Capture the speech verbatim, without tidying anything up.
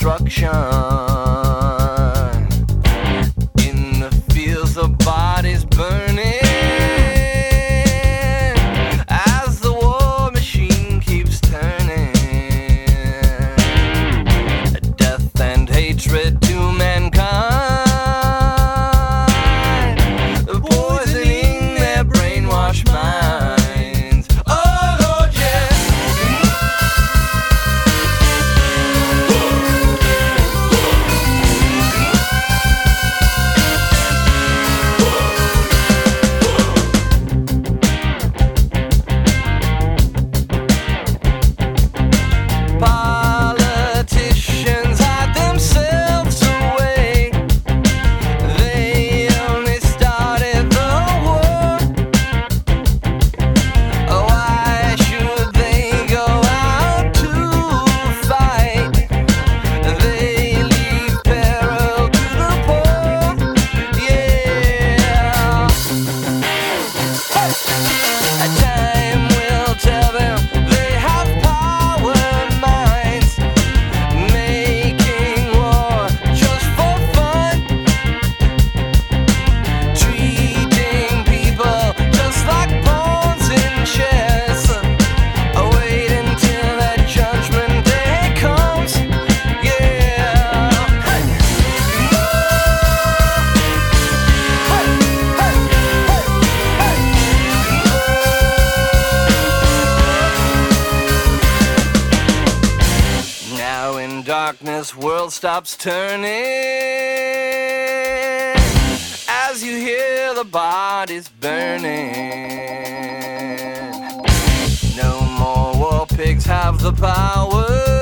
destruction. In the fields, the bodies burning as the war machine keeps turning. Death and hatred to mankind, poisoning their brainwashed minds. Oh Lord, yeah. Politicians hide themselves away. They only started the war. Why should they go out to fight? They leave peril to the poor. Yeah. Time will tell them they have power minds, making war just for fun, treating people just like pawns in chess. Wait until that judgment day comes. Yeah. Hey. Hey, hey, hey, hey. Now in darkness, world stops turning as you hear the bodies burning. No more war pigs have the power.